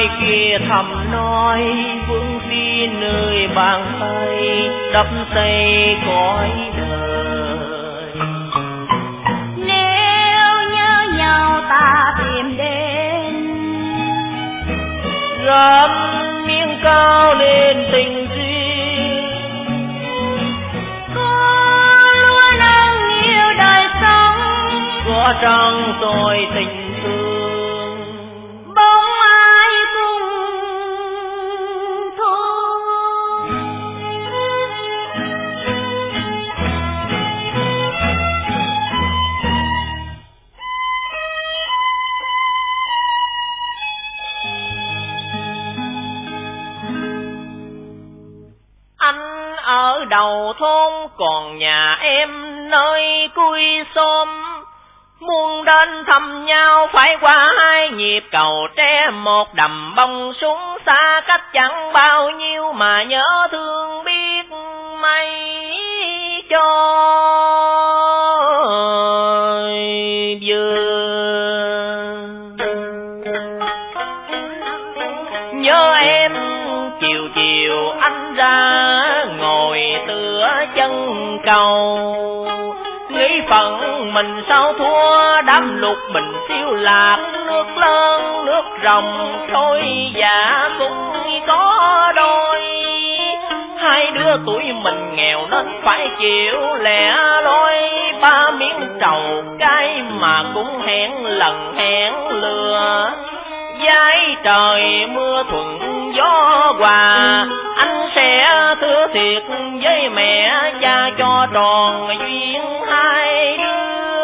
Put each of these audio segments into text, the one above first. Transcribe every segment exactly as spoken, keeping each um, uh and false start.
ai kia thầm nói vương phi nơi bàn tay đắp xây cõi đời. Nếu nhớ nhau ta tìm đến, gom miếng cao lên tình duyên, có luôn nâng yêu đời sống, có trăng tôi tình thương, bóng ai cùng thôi. Anh ở đầu thôn còn nhà em nơi cuối xóm, muốn đến thăm nhau phải qua hai nhịp cầu tre, một đầm bông súng xa cách chẳng bao nhiêu mà nhớ thương biết mấy cho vừa. Nhớ em chiều chiều anh ra ngồi tựa chân cầu, nghĩ phận mình sao thua đám lục bình siêu lạc, nước lớn nước rồng thôi dạ cũng có đôi. Hai đứa tuổi mình nghèo nên phải chịu lẻ loi, ba miếng trầu cái mà cũng hẹn lần hẹn lừa. Giái trời mưa thuận gió hòa, anh sẽ thưa thiệt với mẹ cha cho tròn duyên hai đứa.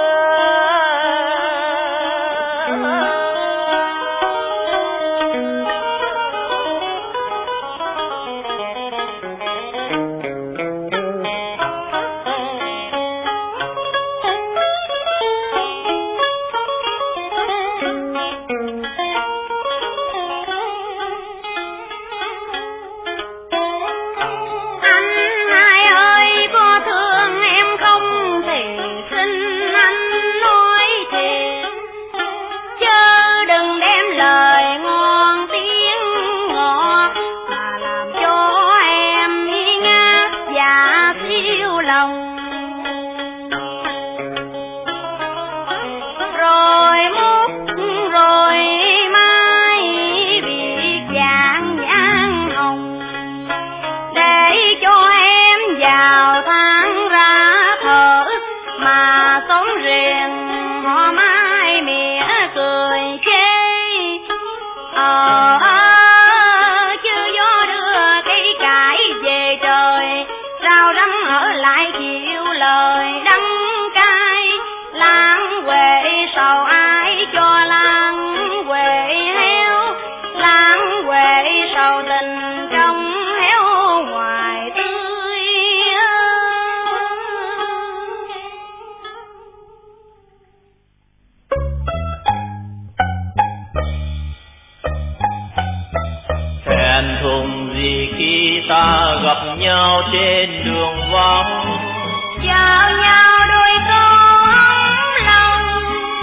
Ta gặp nhau trên đường vắng, chào nhau đôi con lòng,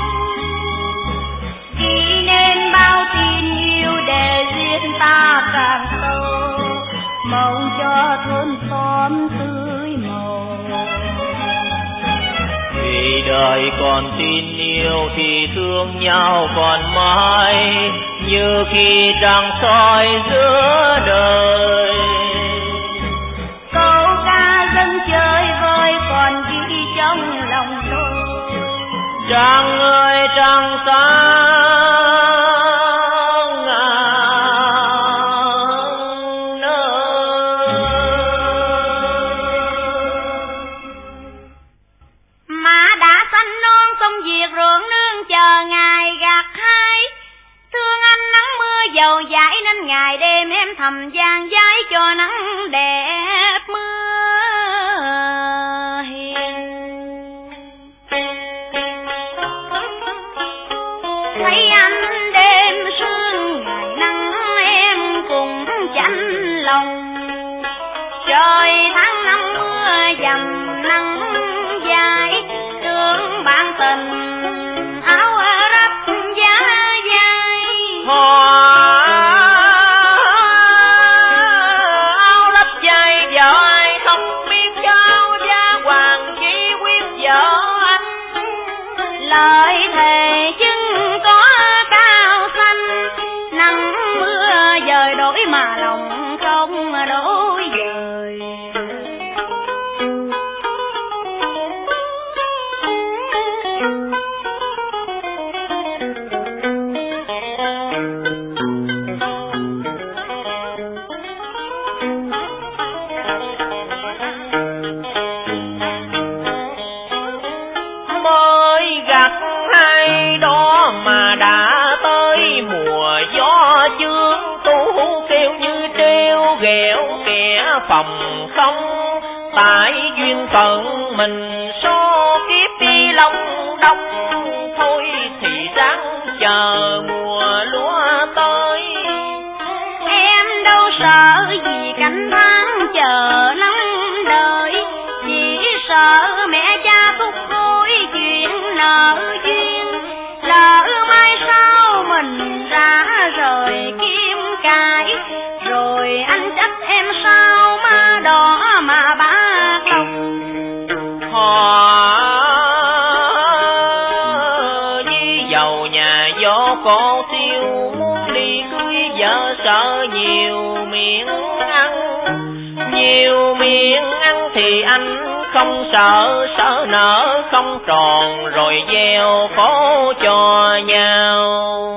ghi nên bao tình yêu để duyên ta càng sâu, mong cho thôn xóm tươi màu. Vì đời còn tin yêu thì thương nhau còn mãi, như khi trăng soi giữa đời. Câu ca dân chơi vơi còn ghi trong lòng tôi. Trăng ơi trăng sáng ngàn nơi, má đã xanh non sông Việt ruộng nương chờ ngày gặt hái. Thương anh nắng mưa dầu dãi nên ngày đêm em thầm gian giái cho nắng đẹp mưa hiền. Thấy anh đêm sương ngày nắng em cùng chạnh lòng, trời tháng năm mưa dầm nắng dài, thương bạn tình áo rách giá dai. hoa mà đổi dời. Mới gặt hai đó mà đã tới mùa gió chương, tú kêu như treo ghẹo kẻ phòng không. Tại duyên phận mình số kiếp đi long đông, thôi thì ráng chờ mùa lúa tới. Em đâu sợ gì canh tháng chờ năm đời, chỉ sợ mẹ cha thúc hối chuyện nợ duyên. Lỡ mai sau mình ra rời kiếm cái, rồi anh trách em sao má đỏ mà bác lòng. Họ như dầu nhà gió cổ tiêu, muốn đi cưới vợ sợ nhiều miệng ăn. Nhiều miệng ăn thì anh không sợ, sợ nợ không tròn rồi gieo khổ cho nhau.